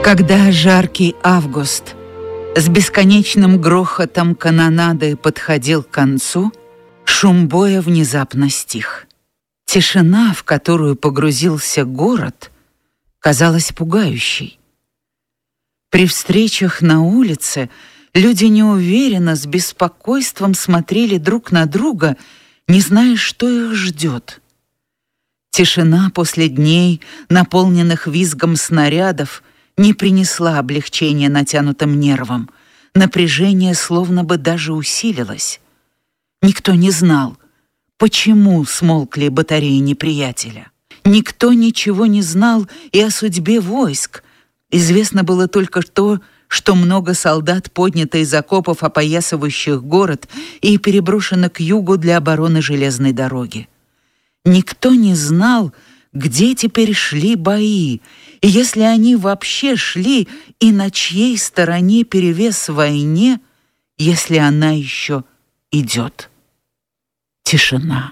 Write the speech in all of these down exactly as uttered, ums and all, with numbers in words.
Когда жаркий август с бесконечным грохотом канонады подходил к концу, шум боя внезапно стих. Тишина, в которую погрузился город, казалась пугающей. При встречах на улице люди неуверенно, с беспокойством смотрели друг на друга, не зная, что их ждет. Тишина после дней, наполненных визгом снарядов, не принесла облегчения натянутым нервам. Напряжение словно бы даже усилилось. Никто не знал, почему смолкли батареи неприятеля. Никто ничего не знал и о судьбе войск. Известно было только то, что много солдат поднято из окопов, опоясывающих город, и переброшено к югу для обороны железной дороги. Никто не знал, где теперь шли бои, и если они вообще шли, и на чьей стороне перевес в войне, если она еще идет. Тишина.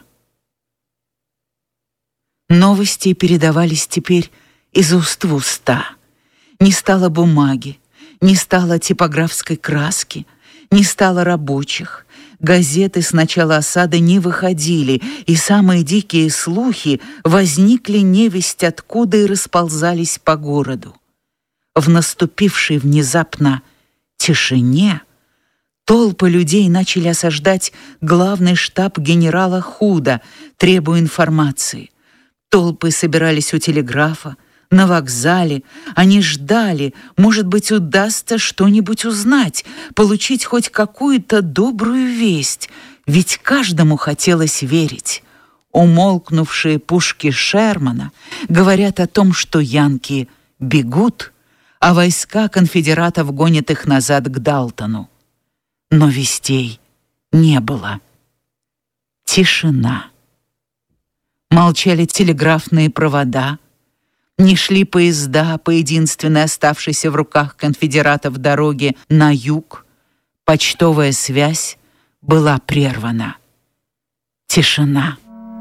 Новости передавались теперь из уст в уста. Не стало бумаги, не стало типографской краски, не стало рабочих. Газеты с начала осады не выходили, и самые дикие слухи возникли невесть откуда и расползались по городу. В наступившей внезапно тишине толпы людей начали осаждать главный штаб генерала Худа, требуя информации. Толпы собирались у телеграфа, на вокзале. Они ждали, может быть, удастся что-нибудь узнать, получить хоть какую-то добрую весть, ведь каждому хотелось верить. Умолкнувшие пушки Шермана говорят о том, что янки бегут, а войска конфедератов гонят их назад к Далтону. Но вестей не было. Тишина. Молчали телеграфные провода, не шли поезда по единственной оставшейся в руках конфедератов дороге на юг. Почтовая связь была прервана. Тишина.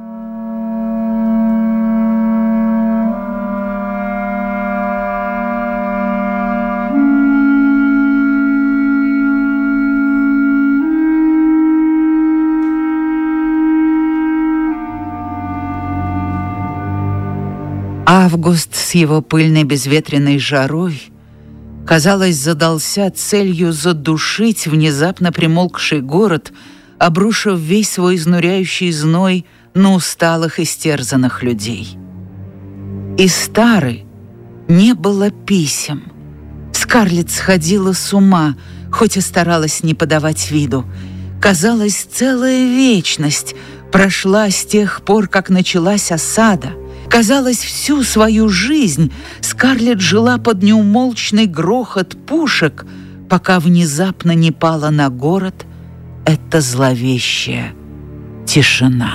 Август с его пыльной безветренной жарой, казалось, задался целью задушить внезапно примолкший город, обрушив весь свой изнуряющий зной на усталых и стерзанных людей. Из Тары не было писем. Скарлетт сходила с ума, хоть и старалась не подавать виду. Казалось, целая вечность прошла с тех пор, как началась осада. Казалось, всю свою жизнь Скарлетт жила под неумолчный грохот пушек, пока внезапно не пала на город эта зловещая тишина.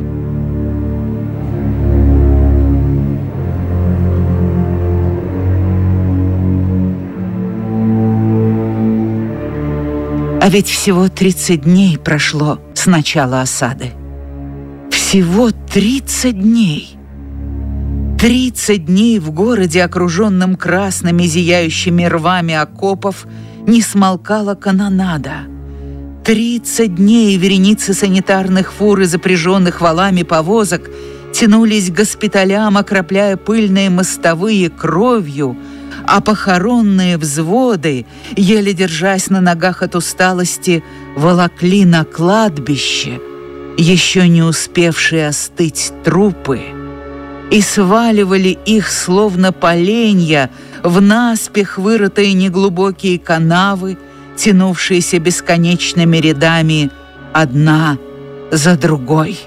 А ведь всего тридцать дней прошло с начала осады. Всего тридцать дней. Тридцать дней в городе, окруженном красными зияющими рвами окопов, не смолкала канонада. Тридцать дней вереницы санитарных фур и запряженных валами повозок тянулись к госпиталям, окропляя пыльные мостовые кровью, а похоронные взводы, еле держась на ногах от усталости, волокли на кладбище еще не успевшие остыть трупы и сваливали их, словно поленья, в наспех вырытые неглубокие канавы, тянувшиеся бесконечными рядами одна за другой.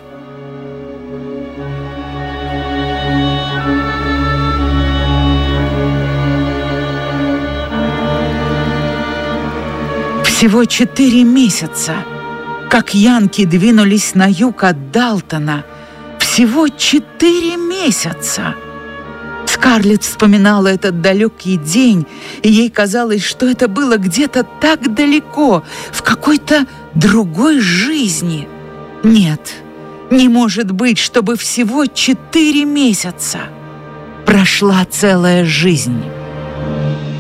Всего четыре месяца, как янки двинулись на юг от Далтона. Всего четыре месяца. Скарлетт вспоминала этот далекий день, и ей казалось, что это было где-то так далеко, в какой-то другой жизни. Нет, не может быть, чтобы всего четыре месяца. Прошла целая жизнь.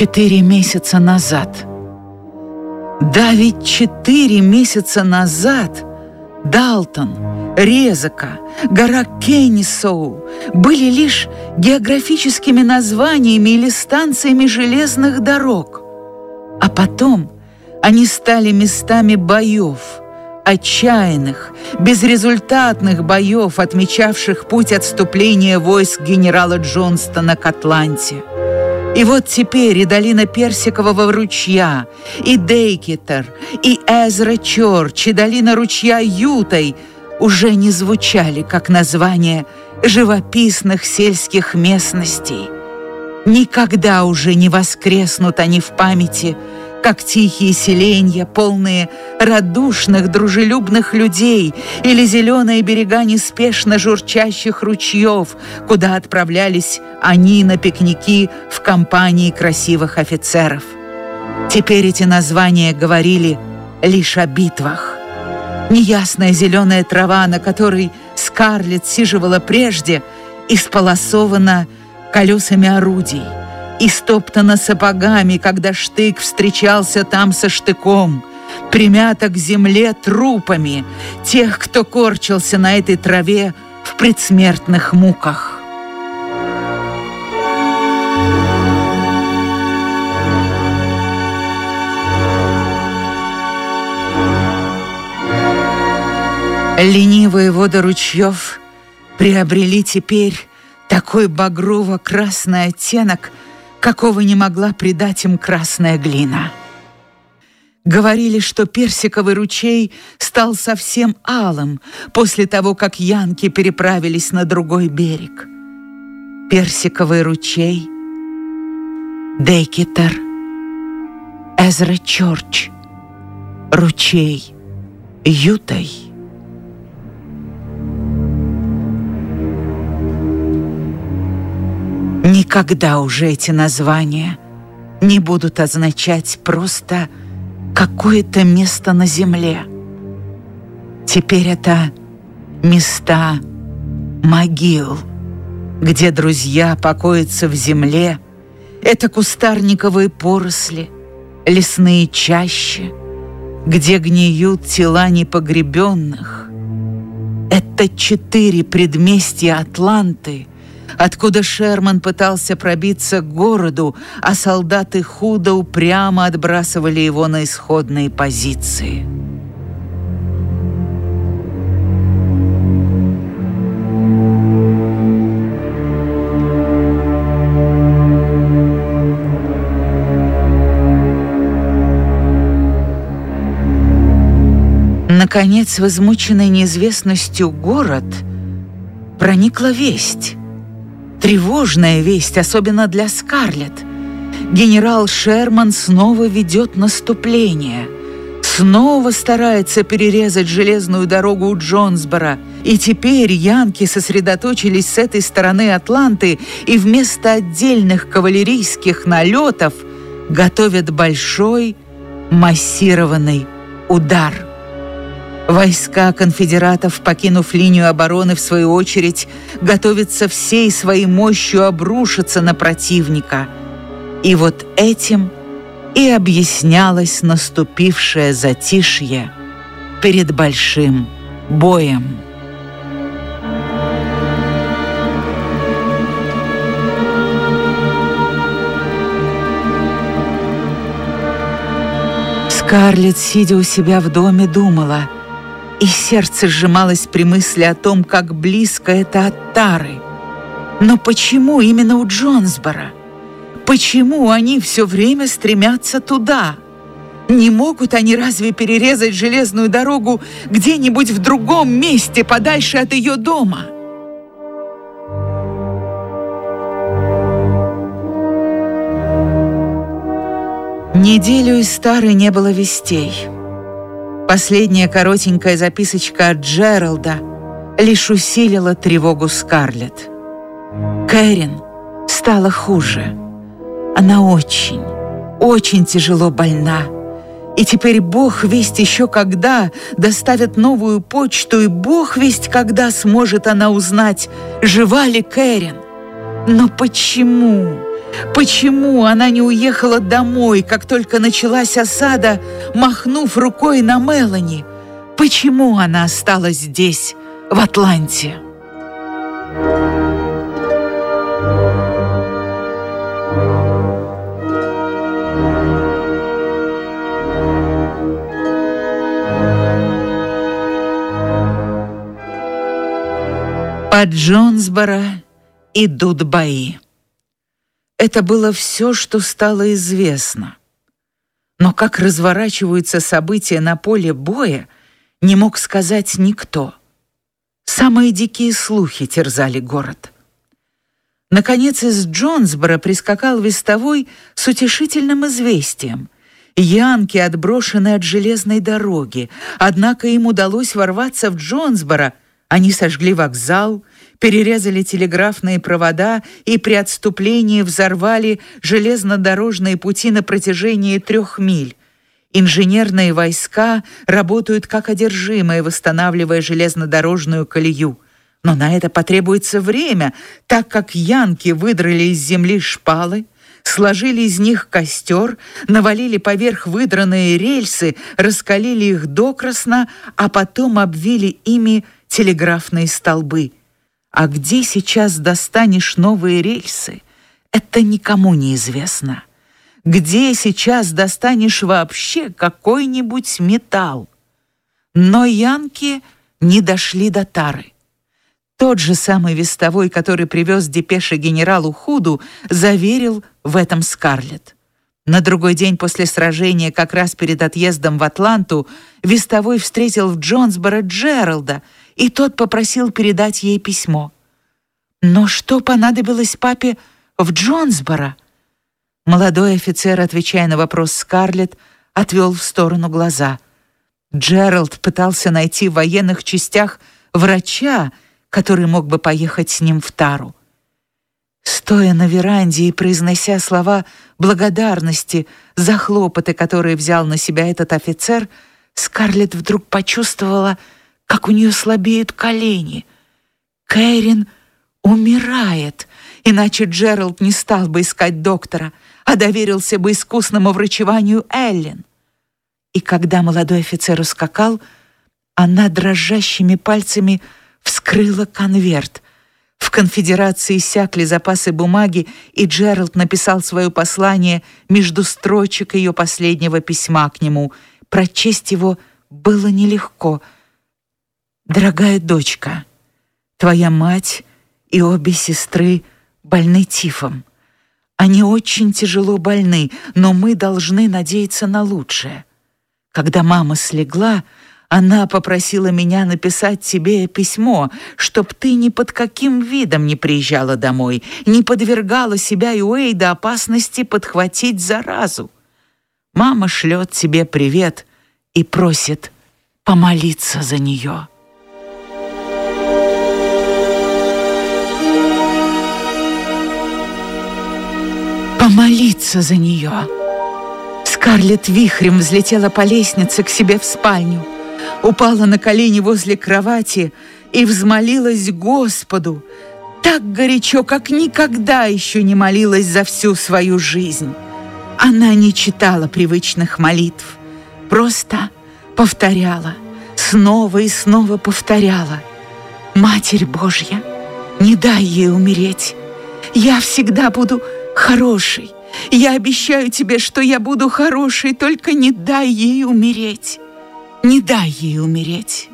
Четыре месяца назад. Да ведь четыре месяца назад Далтон, Резака, гора Кеннисоу были лишь географическими названиями или станциями железных дорог. А потом они стали местами боев, отчаянных, безрезультатных боев, отмечавших путь отступления войск генерала Джонстона к Атланте. И вот теперь и долина Персикового ручья, и Дейкетер, и Эзра Чорч, и долина ручья Ютай уже не звучали как названия живописных сельских местностей. Никогда уже не воскреснут они в памяти, как тихие селенья, полные радушных, дружелюбных людей, или зеленые берега неспешно журчащих ручьев, куда отправлялись они на пикники в компании красивых офицеров. Теперь эти названия говорили лишь о битвах. Неясная зеленая трава, на которой Скарлетт сиживала прежде, исполосована колесами орудий, истоптана сапогами, когда штык встречался там со штыком, примята к земле трупами тех, кто корчился на этой траве в предсмертных муках. Ленивые воды ручьев приобрели теперь такой багрово-красный оттенок, какого не могла придать им красная глина. Говорили, что Персиковый ручей стал совсем алым после того, как янки переправились на другой берег. Персиковый ручей, Дейкетер, Эзра Чорч, ручей Ютай. Никогда уже эти названия не будут означать просто какое-то место на земле. Теперь это места могил, где друзья покоятся в земле. Это кустарниковые поросли, лесные чащи, где гниют тела непогребенных. Это четыре предместья Атланты, откуда Шерман пытался пробиться к городу, а солдаты худо упрямо отбрасывали его на исходные позиции. Наконец, в измученный неизвестностью город проникла весть. Тревожная весть, особенно для Скарлетт. Генерал Шерман снова ведет наступление. Снова старается перерезать железную дорогу у Джонсборо. И теперь янки сосредоточились с этой стороны Атланты и вместо отдельных кавалерийских налетов готовят большой массированный удар. Войска конфедератов, покинув линию обороны, в свою очередь, готовятся всей своей мощью обрушиться на противника. И вот этим и объяснялось наступившее затишье перед большим боем. Скарлетт, сидя у себя в доме, думала, и сердце сжималось при мысли о том, как близко это от Тары. Но почему именно у Джонсборо? Почему они все время стремятся туда? Не могут они разве перерезать железную дорогу где-нибудь в другом месте, подальше от ее дома? Неделю из Тары не было вестей. Последняя коротенькая записочка от Джералда лишь усилила тревогу Скарлетт. Кэрин стала хуже. Она очень, очень тяжело больна. И теперь Бог весть еще когда доставят новую почту, и Бог весть когда сможет она узнать, жива ли Кэрин. Но почему, Почему она не уехала домой, как только началась осада, махнув рукой на Мелани? Почему она осталась здесь, в Атланте? Под Джонсборо идут бои. Это было все, что стало известно. Но как разворачиваются события на поле боя, не мог сказать никто. Самые дикие слухи терзали город. Наконец из Джонсборо прискакал вестовой с утешительным известием. Янки отброшены от железной дороги, однако им удалось ворваться в Джонсборо. Они сожгли вокзал, перерезали телеграфные провода и при отступлении взорвали железнодорожные пути на протяжении трех миль. Инженерные войска работают как одержимые, восстанавливая железнодорожную колею. Но на это потребуется время, так как янки выдрали из земли шпалы, сложили из них костер, навалили поверх выдранные рельсы, раскалили их докрасна, а потом обвили ими телеграфные столбы. А где сейчас достанешь новые рельсы, это никому не известно. Где сейчас достанешь вообще какой-нибудь металл? Но янки не дошли до Тары. Тот же самый вестовой, который привез депеши генералу Худу, заверил в этом Скарлетт. На другой день после сражения, как раз перед отъездом в Атланту, вестовой встретил в Джонсборо Джералда, и тот попросил передать ей письмо. Но что понадобилось папе в Джонсборо? Молодой офицер, отвечая на вопрос Скарлетт, отвел в сторону глаза. Джеральд пытался найти в военных частях врача, который мог бы поехать с ним в Тару. Стоя на веранде и произнося слова благодарности за хлопоты, которые взял на себя этот офицер, Скарлетт вдруг почувствовала, как у нее слабеют колени. Кэрин умирает, иначе Джеральд не стал бы искать доктора, а доверился бы искусному врачеванию Эллен. И когда молодой офицер ускакал, она дрожащими пальцами вскрыла конверт. В конфедерации иссякли запасы бумаги, и Джеральд написал свое послание между строчек ее последнего письма к нему. Прочесть его было нелегко. «Дорогая дочка, твоя мать и обе сестры больны тифом. Они очень тяжело больны, но мы должны надеяться на лучшее. Когда мама слегла, она попросила меня написать тебе письмо, чтоб ты ни под каким видом не приезжала домой, не подвергала себя и Уэйда опасности подхватить заразу. Мама шлет тебе привет и просит помолиться за нее». Помолиться за нее. Скарлетт вихрем взлетела по лестнице к себе в спальню, упала на колени возле кровати и взмолилась Господу так горячо, как никогда еще не молилась за всю свою жизнь. Она не читала привычных молитв, просто повторяла, снова и снова повторяла: «Матерь Божья, не дай ей умереть. Я всегда буду хорошей. Я обещаю тебе, что я буду хорошей, только не дай ей умереть. Не дай ей умереть».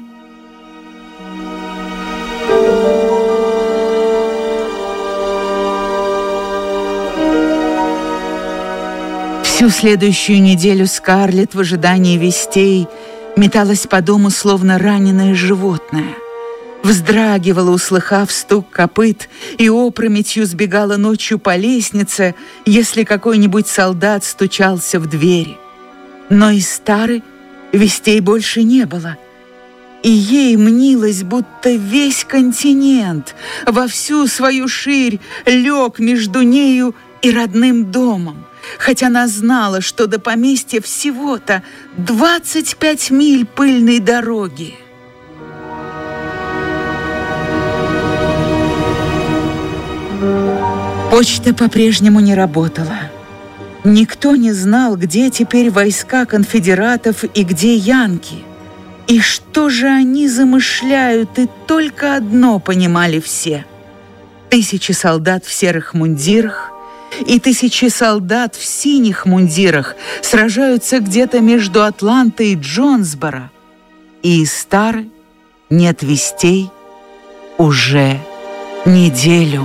Всю следующую неделю Скарлетт в ожидании вестей металась по дому, словно раненое животное. Вздрагивала, услыхав стук копыт, и опрометью сбегала ночью по лестнице, если какой-нибудь солдат стучался в двери. Но из Тары вестей больше не было, и ей мнилось, будто весь континент во всю свою ширь лег между нею и родным домом, хоть она знала, что до поместья всего-то двадцать пять миль пыльной дороги. Почта по-прежнему не работала. Никто не знал, где теперь войска конфедератов и где янки. И что же они замышляют, и только одно понимали все. Тысячи солдат в серых мундирах и тысячи солдат в синих мундирах сражаются где-то между Атлантой и Джонсборо. И из Тары нет вестей уже неделю.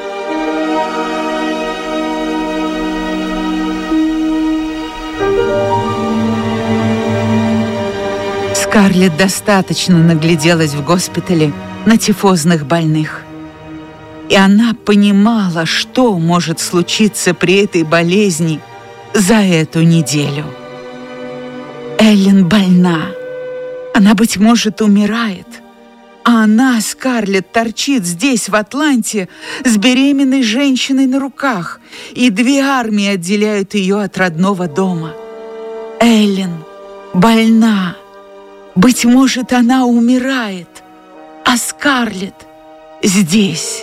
Скарлетт достаточно нагляделась в госпитале на тифозных больных. И она понимала, что может случиться при этой болезни за эту неделю. Эллен больна. Она, быть может, умирает. А она, Скарлетт, торчит здесь, в Атланте, с беременной женщиной на руках, и две армии отделяют ее от родного дома. Эллен больна. Быть может, она умирает, а Скарлетт здесь.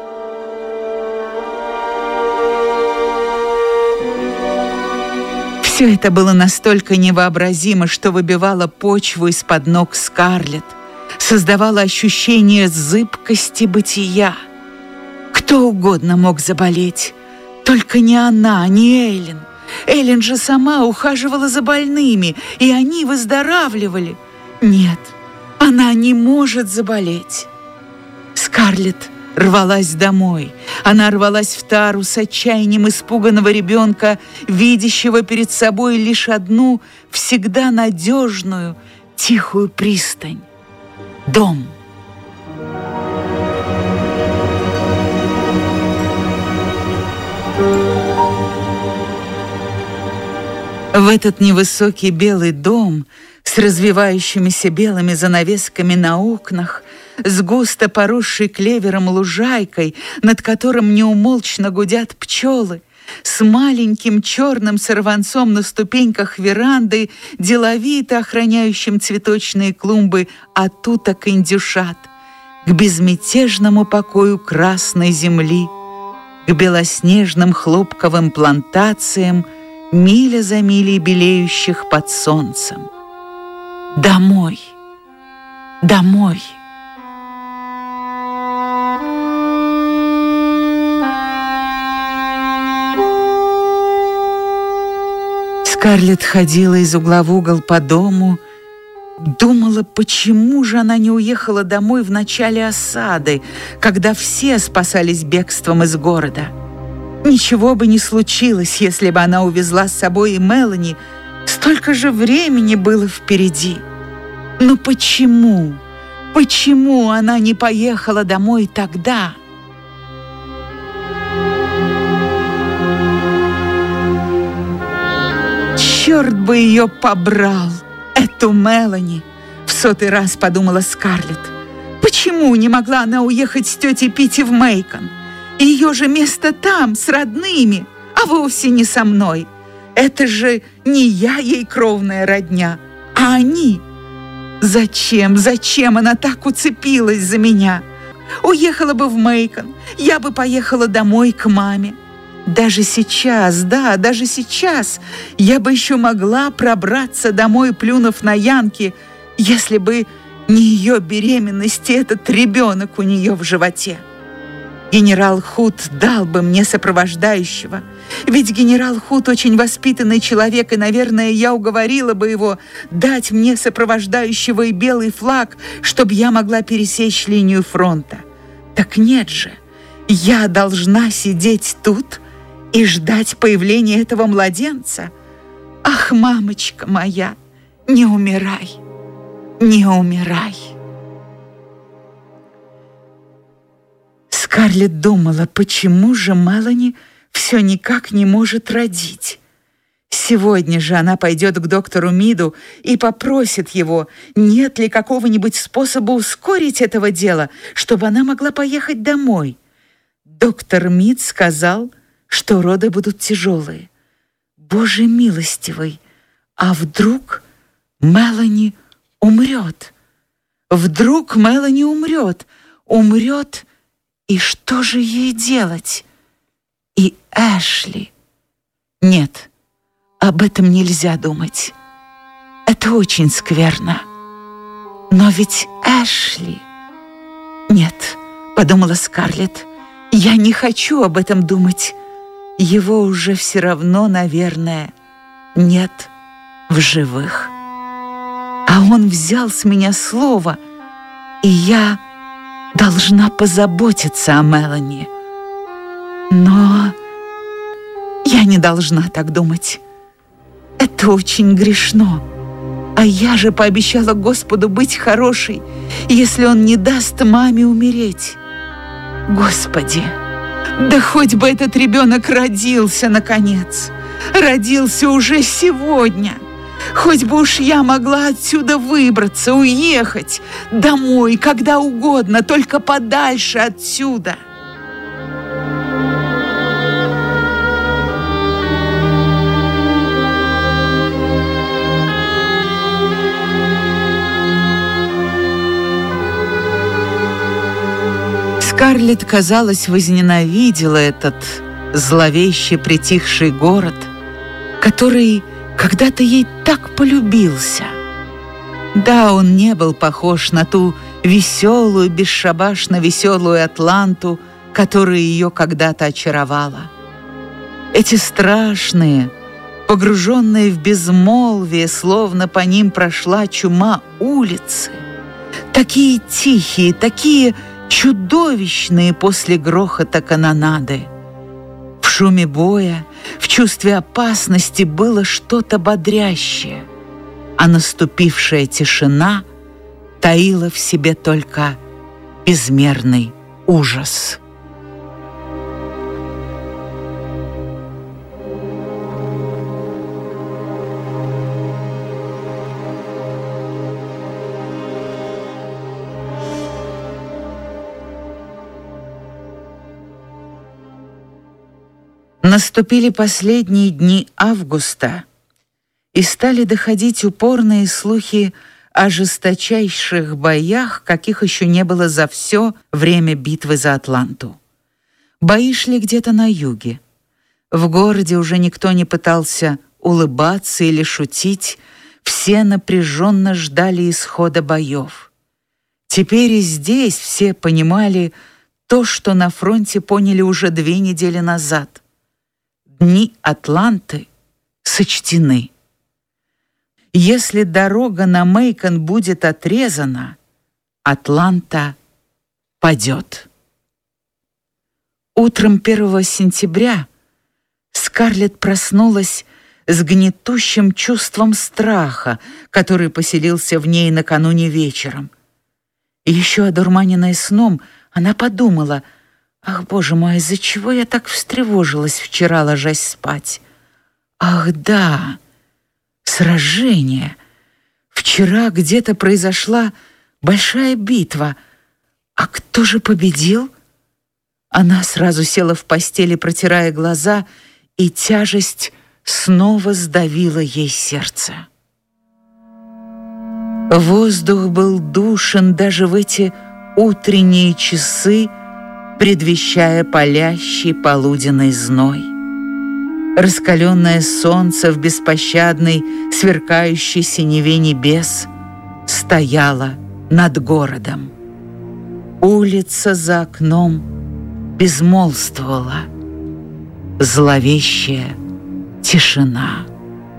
Все это было настолько невообразимо, что выбивало почву из-под ног Скарлетт, создавало ощущение зыбкости бытия. Кто угодно мог заболеть, только не она, не Эллен. Эллен же сама ухаживала за больными, и они выздоравливали. Нет, она не может заболеть. Скарлетт рвалась домой. Она рвалась в Тару с отчаянием испуганного ребенка, видящего перед собой лишь одну всегда надежную, тихую пристань — дом. В этот невысокий белый дом с развивающимися белыми занавесками на окнах, с густо поросшей клевером лужайкой, над которым неумолчно гудят пчелы, с маленьким черным сорванцом на ступеньках веранды, деловито охраняющим цветочные клумбы от уток и индюшат, к безмятежному покою красной земли, к белоснежным хлопковым плантациям, миля за милей белеющих под солнцем. Домой, домой. Скарлетт ходила из угла в угол по дому, думала, почему же она не уехала домой в начале осады, когда все спасались бегством из города. Ничего бы не случилось, если бы она увезла с собой и Мелани. Столько же времени было впереди. Но почему, почему она не поехала домой тогда? Черт бы ее побрал, эту Мелани, в сотый раз подумала Скарлетт. Почему не могла она уехать с тетей Питти в Мейкон? Ее же место там, с родными, а вовсе не со мной. Это же не я ей кровная родня, а они. Зачем, зачем она так уцепилась за меня? Уехала бы в Мейкон, я бы поехала домой к маме. Даже сейчас, да, даже сейчас я бы еще могла пробраться домой, плюнув на янки, если бы не ее беременность и этот ребенок у нее в животе. Генерал Худ дал бы мне сопровождающего. Ведь генерал Худ очень воспитанный человек, и, наверное, я уговорила бы его дать мне сопровождающего и белый флаг, чтобы я могла пересечь линию фронта. Так нет же, я должна сидеть тут и ждать появления этого младенца. Ах, мамочка моя, не умирай, не умирай. Скарлетт думала, почему же Мелани все никак не может родить. Сегодня же она пойдет к доктору Миду и попросит его, нет ли какого-нибудь способа ускорить этого дела, чтобы она могла поехать домой. Доктор Мид сказал, что роды будут тяжелые. Боже милостивый, а вдруг Мелани умрет? Вдруг Мелани умрет? Умрет, и что же ей делать? Эшли. Нет, об этом нельзя думать. Это очень скверно. Но ведь Эшли... Нет, подумала Скарлетт, я не хочу об этом думать. Его уже все равно, наверное, нет в живых. А он взял с меня слово, и я должна позаботиться о Мелани. Но я не должна так думать. Это очень грешно. А я же пообещала Господу быть хорошей, если Он не даст маме умереть. Господи, да хоть бы этот ребенок родился, наконец. Родился уже сегодня. Хоть бы уж я могла отсюда выбраться, уехать домой, когда угодно, только подальше отсюда. Скарлетт, казалось, возненавидела этот зловеще притихший город, который когда-то ей так полюбился. Да, он не был похож на ту веселую, бесшабашно веселую Атланту, которая ее когда-то очаровала. Эти страшные, погруженные в безмолвие, словно по ним прошла чума, улицы, такие тихие, такие чудовищные после грохота канонады. В шуме боя, в чувстве опасности было что-то бодрящее, а наступившая тишина таила в себе только безмерный ужас. Наступили последние дни августа, и стали доходить упорные слухи о жесточайших боях, каких еще не было за все время битвы за Атланту. Бои шли где-то на юге. В городе уже никто не пытался улыбаться или шутить, все напряженно ждали исхода боев. Теперь и здесь все понимали то, что на фронте поняли уже две недели назад. Дни Атланты сочтены. Если дорога на Мейкон будет отрезана, Атланта падет. Утром первого сентября Скарлетт проснулась с гнетущим чувством страха, который поселился в ней накануне вечером. И еще одурманенная сном, она подумала: «Ах, Боже мой, из-за чего я так встревожилась вчера, ложась спать? Ах, да, сражение. Вчера где-то произошла большая битва. А кто же победил?» Она сразу села в постели, протирая глаза, и тяжесть снова сдавила ей сердце. Воздух был душен даже в эти утренние часы, предвещая палящий полуденный зной. Раскаленное солнце в беспощадной, сверкающей синеве небес стояло над городом. Улица за окном безмолвствовала. Зловещая тишина.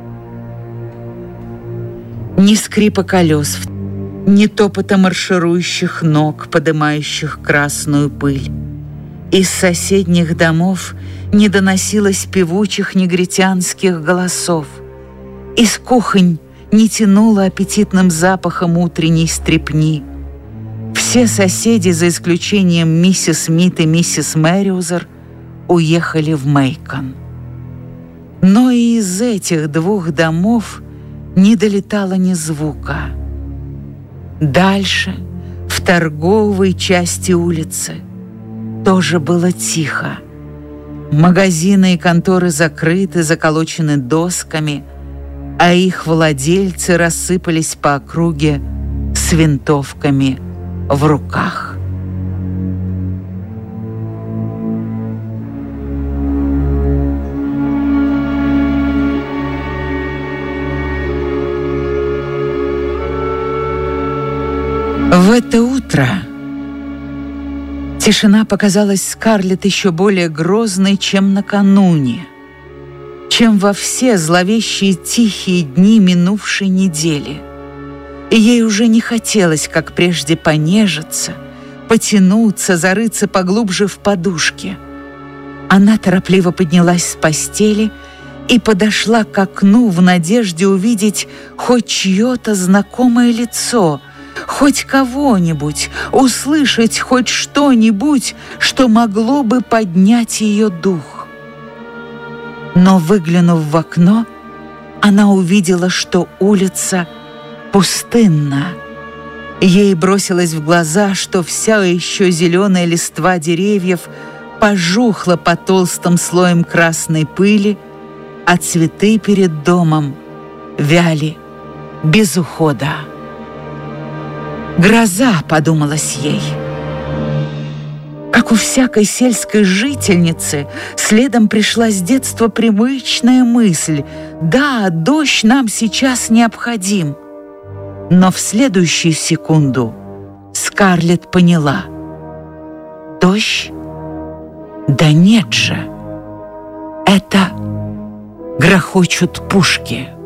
Ни скрипа колес, ни топота марширующих ног, подымающих красную пыль. Из соседних домов не доносилось певучих негритянских голосов. Из кухонь не тянуло аппетитным запахом утренней стрепни. Все соседи, за исключением миссис Смит и миссис Мэриузер, уехали в Мейкон. Но и из этих двух домов не долетало ни звука. Дальше, в торговой части улицы, тоже было тихо. Магазины и конторы закрыты, заколочены досками, а их владельцы рассыпались по округе с винтовками в руках. В это утро тишина показалась Скарлетт еще более грозной, чем накануне, чем во все зловещие тихие дни минувшей недели. И ей уже не хотелось, как прежде, понежиться, потянуться, зарыться поглубже в подушке. Она торопливо поднялась с постели и подошла к окну в надежде увидеть хоть чье-то знакомое лицо, хоть кого-нибудь, услышать хоть что-нибудь, что могло бы поднять ее дух. Но, выглянув в окно, она увидела, что улица пустынна. Ей бросилось в глаза, что вся еще зеленая листва деревьев пожухла под толстым слоем красной пыли, а цветы перед домом вяли без ухода. «Гроза», — подумалось ей. Как у всякой сельской жительницы, следом пришла с детства привычная мысль: «Да, дождь нам сейчас необходим». Но в следующую секунду Скарлетт поняла: дождь? Да нет же, это грохочут пушки.